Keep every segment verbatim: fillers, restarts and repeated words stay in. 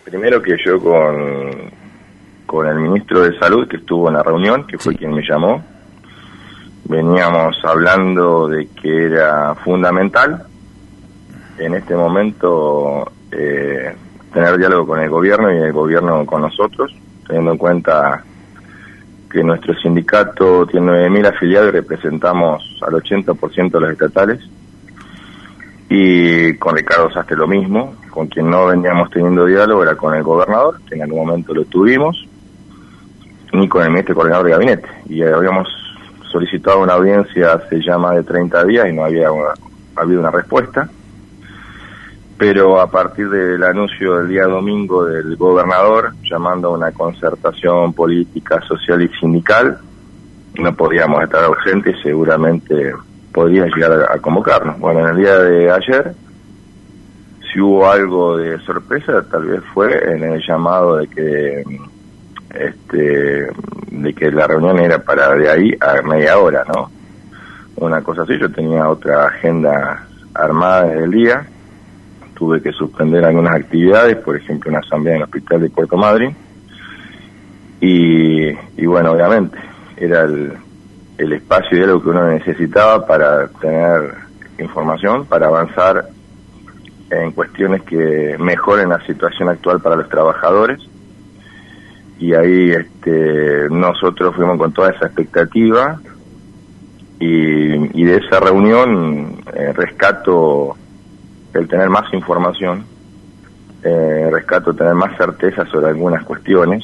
Primero que yo con, con el ministro de Salud, que estuvo en la reunión, que fue sí. quien me llamó, veníamos hablando de que era fundamental en este momento eh, tener diálogo con el gobierno y el gobierno con nosotros, teniendo en cuenta que nuestro sindicato tiene nueve mil afiliados y representamos al ochenta por ciento de los estatales, y con Ricardo Sastre lo mismo. Con quien no veníamos teniendo diálogo era con el gobernador, que en algún momento lo tuvimos, ni con el ministro coordinador de gabinete, y habíamos solicitado una audiencia hace ya más de treinta días y no había una, habido una respuesta. Pero a partir del anuncio del día domingo del gobernador llamando a una concertación política, social y sindical, no podíamos estar ausentes y seguramente podría llegar a, a convocarnos. Bueno, en el día de ayer, si hubo algo de sorpresa, tal vez fue en el llamado de que este de que la reunión era para de ahí a media hora, ¿no? Una cosa así. Yo tenía otra agenda armada desde el día. Tuve que suspender algunas actividades, por ejemplo una asamblea en el hospital de Puerto Madryn, y, y bueno, obviamente era el, el espacio de lo que uno necesitaba para tener información, para avanzar en cuestiones que mejoren la situación actual para los trabajadores. Y ahí este nosotros fuimos con toda esa expectativa, y, y de esa reunión eh, rescato el tener más información, eh, rescato tener más certeza sobre algunas cuestiones,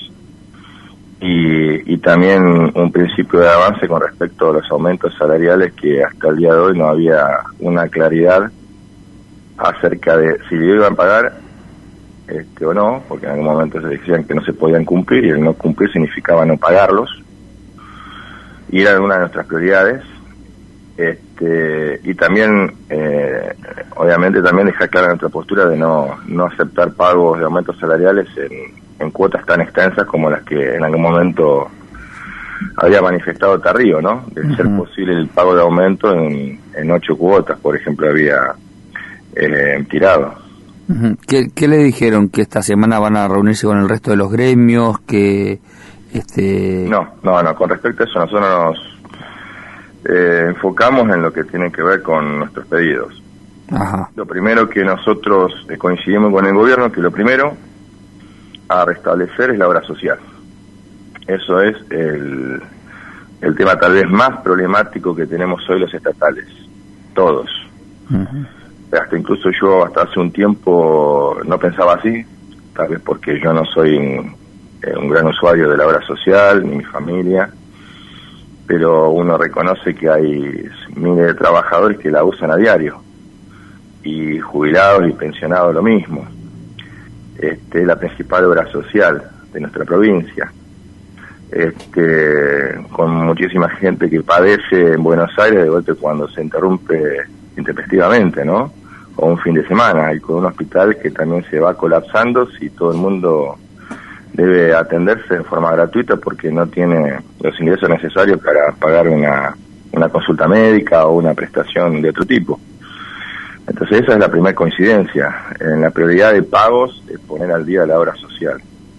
y, y también un principio de avance con respecto a los aumentos salariales, que hasta el día de hoy no había una claridad acerca de si le iban a pagar este, o no, porque en algún momento se decían que no se podían cumplir, y el no cumplir significaba no pagarlos, y era una de nuestras prioridades. Este, y también, eh, obviamente, también dejar clara nuestra postura de no, no aceptar pagos de aumentos salariales en, en cuotas tan extensas como las que en algún momento había manifestado Tarrío, ¿no? De uh-huh. ser posible el pago de aumento en, en ocho cuotas, por ejemplo, había eh, tirado. Uh-huh. ¿Qué, ¿Qué le dijeron? ¿Que esta semana van a reunirse con el resto de los gremios? Que este No, no, no, con respecto a eso nosotros nos Eh, enfocamos en lo que tiene que ver con nuestros pedidos. Ajá. Lo primero que nosotros eh, coincidimos con el gobierno, que lo primero a restablecer es la obra social. Eso es el, el tema tal vez más problemático que tenemos hoy los estatales, todos. Uh-huh. Hasta incluso yo hasta hace un tiempo no pensaba así, tal vez porque yo no soy un, eh, un gran usuario de la obra social, ni mi familia, pero uno reconoce que hay miles de trabajadores que la usan a diario, y jubilados y pensionados lo mismo. Este, es la principal obra social de nuestra provincia, este, con muchísima gente que padece en Buenos Aires de golpe cuando se interrumpe intempestivamente, ¿no? O un fin de semana, y con un hospital que también se va colapsando si todo el mundo debe atenderse de forma gratuita porque no tiene los ingresos necesarios para pagar una, una consulta médica o una prestación de otro tipo. Entonces esa es la primera coincidencia. En la prioridad de pagos es poner al día la obra social.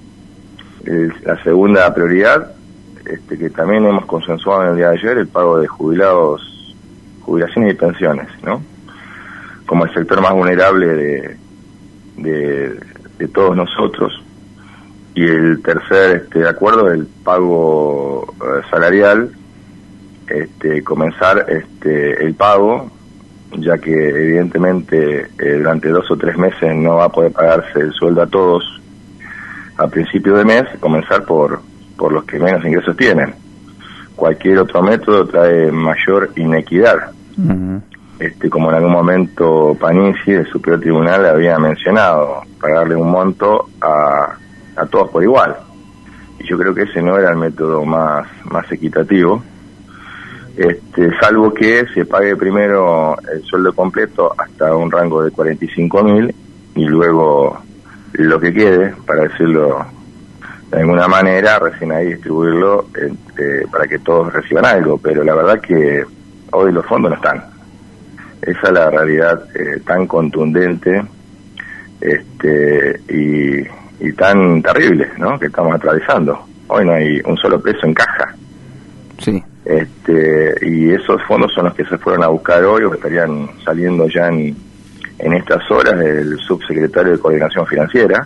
El, la segunda prioridad, este, que también hemos consensuado en el día de ayer, el pago de jubilados, jubilaciones y pensiones, ¿no? Como el sector más vulnerable de, de, de todos nosotros. Y el tercer este, acuerdo, el pago eh, salarial, este, comenzar este, el pago, ya que evidentemente eh, durante dos o tres meses no va a poder pagarse el sueldo a todos a principio de mes, comenzar por, por los que menos ingresos tienen. Cualquier otro método trae mayor inequidad. Uh-huh. Este, como en algún momento Panici, el Superior Tribunal, había mencionado, pagarle un monto a a todos por igual, y yo creo que ese no era el método más más equitativo, este salvo que se pague primero el sueldo completo hasta un rango de cuarenta y cinco mil y luego lo que quede, para decirlo de alguna manera, recién ahí distribuirlo este, para que todos reciban algo. Pero la verdad que hoy los fondos no están. Esa es la realidad eh, tan contundente este y, y tan terribles, ¿no?, que estamos atravesando. Hoy no hay un solo peso en caja. Sí. Este, y esos fondos son los que se fueron a buscar hoy, o que estarían saliendo ya en, en estas horas del subsecretario de Coordinación Financiera,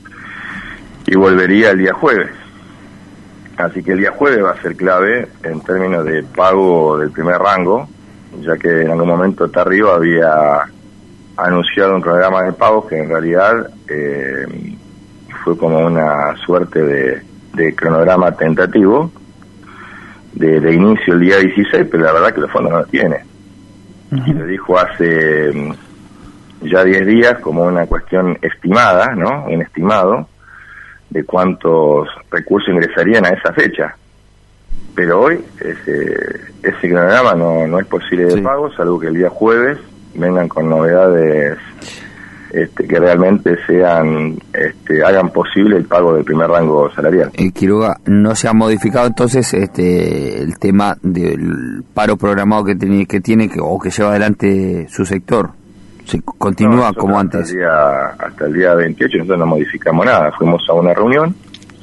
y volvería el día jueves. Así que el día jueves va a ser clave en términos de pago del primer rango, ya que en algún momento Tarrio había anunciado un programa de pagos que en realidad eh, fue como una suerte de, de cronograma tentativo de, de inicio el día dieciséis, pero la verdad que los fondos no los tiene. Uh-huh. Y lo dijo hace ya diez días como una cuestión estimada, ¿no?, un estimado de cuántos recursos ingresarían a esa fecha. Pero hoy ese, ese cronograma no, no es posible de sí. pago, salvo que el día jueves vengan con novedades este, que realmente sean este, hagan posible el pago del primer rango salarial. Eh, Quiroga, ¿no se ha modificado entonces este el tema del paro programado que tiene que tiene que, o que lleva adelante su sector? ¿Se continúa no, como antes? Hasta el, día, hasta el día veintiocho nosotros no modificamos nada. Fuimos a una reunión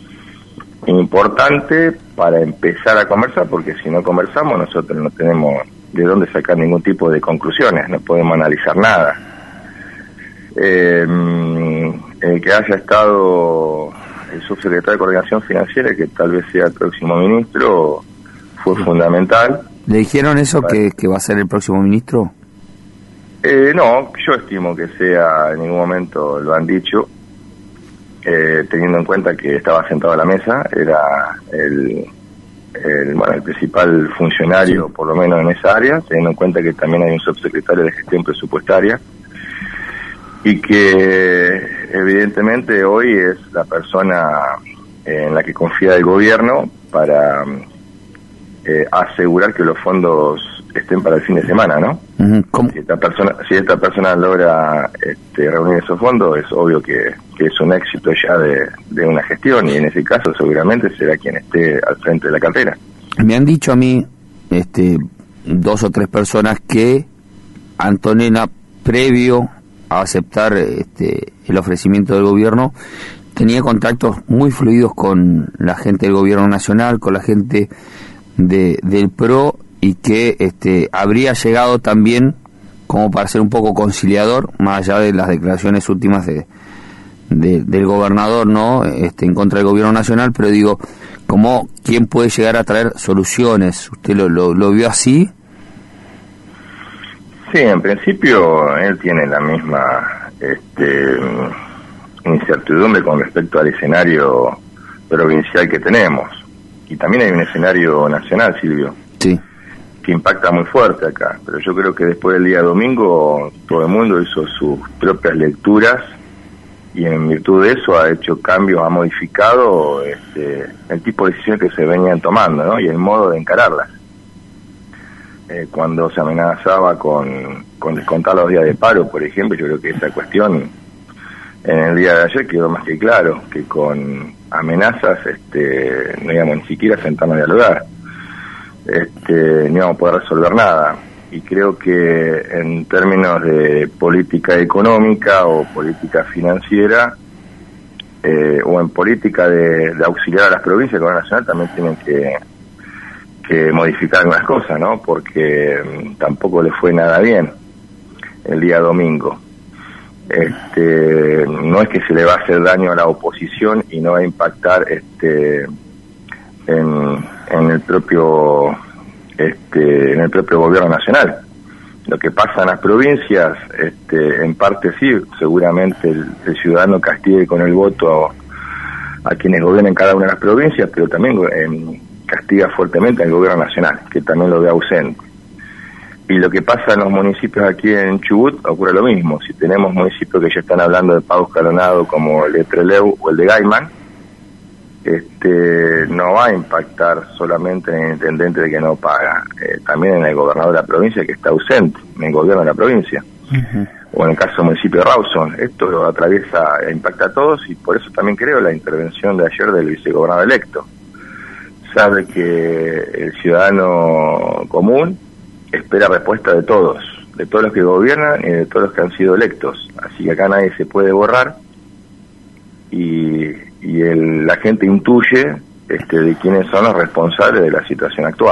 importante para empezar a conversar, porque si no conversamos nosotros no tenemos de dónde sacar ningún tipo de conclusiones, no podemos analizar nada. Eh, el que haya estado el subsecretario de Coordinación Financiera, que tal vez sea el próximo ministro, fue sí. fundamental. ¿Le dijeron eso, para... que, que va a ser el próximo ministro? Eh, no, yo estimo que sea, en ningún momento lo han dicho, eh, teniendo en cuenta que estaba sentado a la mesa, era el, el, bueno, el principal funcionario, sí. por lo menos en esa área, teniendo en cuenta que también hay un subsecretario de Gestión Presupuestaria, y que evidentemente hoy es la persona en la que confía el gobierno para eh, asegurar que los fondos estén para el fin de semana, ¿no? Uh-huh. Si esta persona, si esta persona logra este, reunir esos fondos, es obvio que, que es un éxito ya de, de una gestión, y en ese caso seguramente será quien esté al frente de la cartera. Me han dicho a mí este, dos o tres personas que Antonella, previo a aceptar este, el ofrecimiento del gobierno, tenía contactos muy fluidos con la gente del gobierno nacional, con la gente de, del P R O, y que este, habría llegado también como para ser un poco conciliador, más allá de las declaraciones últimas de, de del gobernador, ¿no?, este, en contra del gobierno nacional, pero digo, como quién puede llegar a traer soluciones. ¿Usted lo, lo, lo vio así? Sí, en principio él tiene la misma este, incertidumbre con respecto al escenario provincial que tenemos, y también hay un escenario nacional, Silvio. Sí. Que impacta muy fuerte acá, pero yo creo que después del día domingo todo el mundo hizo sus propias lecturas, y en virtud de eso ha hecho cambios, ha modificado este, el tipo de decisiones que se venían tomando, ¿no?, y el modo de encararlas. Eh, cuando se amenazaba con, con descontar los días de paro, por ejemplo, yo creo que esa cuestión en el día de ayer quedó más que claro, que con amenazas este, no íbamos ni siquiera a sentarnos a dialogar. Este, no íbamos a poder resolver nada, y creo que en términos de política económica o política financiera eh, o en política de, de auxiliar a las provincias, el gobierno nacional también tienen que, que modificar algunas cosas, ¿no?, porque um, tampoco le fue nada bien el día domingo. Este, no es que se le va a hacer daño a la oposición y no va a impactar este en, en el propio este en el propio gobierno nacional. Lo que pasa en las provincias, este en parte sí, seguramente el, el ciudadano castigue con el voto a quienes gobiernan cada una de las provincias, pero también eh, castiga fuertemente al gobierno nacional, que también lo ve ausente. Y lo que pasa en los municipios aquí en Chubut ocurre lo mismo. Si tenemos municipios que ya están hablando de pago escalonado, como el de Trelew o el de Gaiman, este no va a impactar solamente en el intendente de que no paga, eh, también en el gobernador de la provincia que está ausente, en el gobierno de la provincia, uh-huh. o en el caso del municipio de Rawson. Esto lo atraviesa e impacta a todos, y por eso también creo la intervención de ayer del vicegobernador electo. Sabe que el ciudadano común espera respuesta de todos, de todos los que gobiernan y de todos los que han sido electos. Así que acá nadie se puede borrar y, y el, la gente intuye este, de quiénes son los responsables de la situación actual.